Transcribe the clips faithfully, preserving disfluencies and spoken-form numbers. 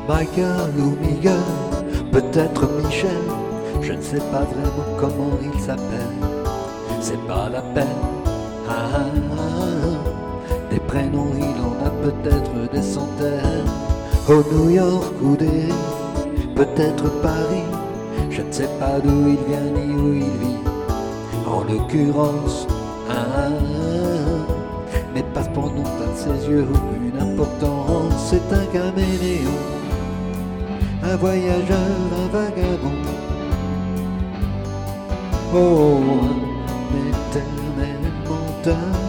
Michael ou Miguel, peut-être Michel, je ne sais pas vraiment comment il s'appelle. C'est pas la peine, ah, ah, ah. Des prénoms il en a peut-être des centaines. Au New York ou des, peut-être Paris, je ne sais pas d'où il vient ni où il vit. En l'occurrence, ah, ah, ah. Mais passe-pour nom à ses yeux une importance. C'est un caméléon, un voyageur, un vagabond. Oh, un éternel menteur,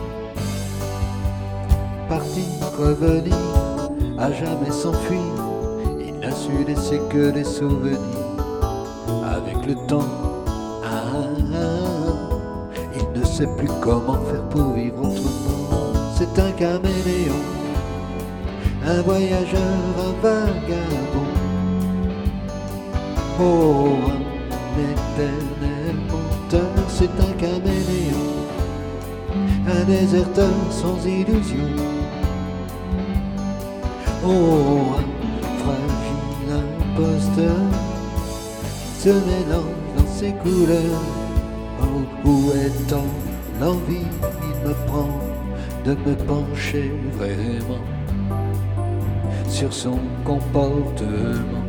parti, revenir, à jamais s'enfuir. Il n'a su laisser que des souvenirs. Avec le temps, ah, ah, ah, il ne sait plus comment faire pour vivre autrement. C'est un caméléon, un voyageur, un vagabond. Oh, un éternel menteur, c'est un caméléon, un déserteur sans illusion. Oh, un fragile imposteur qui se mélange dans ses couleurs. Oh, où est-on l'envie, il me prend de me pencher vraiment sur son comportement,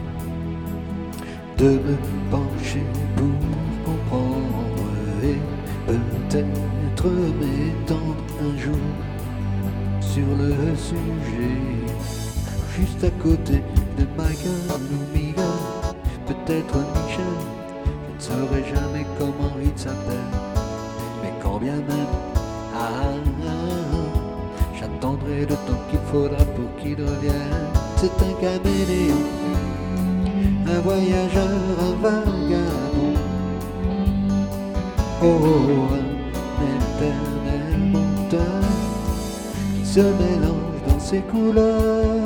de me pencher pour comprendre et peut-être m'étendre un jour sur le sujet. Juste à côté de Michael ou Miguel, peut-être Michel, je ne saurais jamais comment il s'appelle. Mais quand bien même, ah, ah, ah, j'attendrai le temps qu'il faudra pour qu'il revienne. C'est un caméléon, un voyageur, un vagabond. Oh, un éternel menteur qui se mélange dans ses couleurs.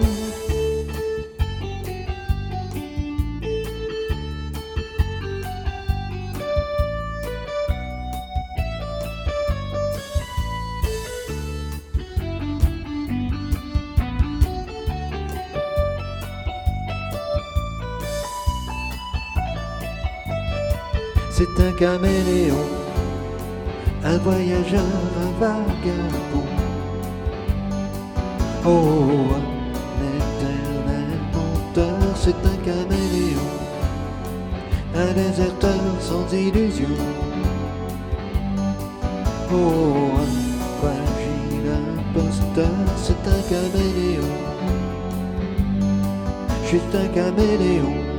C'est un caméléon, un voyageur, un vagabond. Oh, un éternel menteur, c'est un caméléon, un déserteur sans illusion. Oh, un fragile imposteur, c'est un caméléon, juste un caméléon.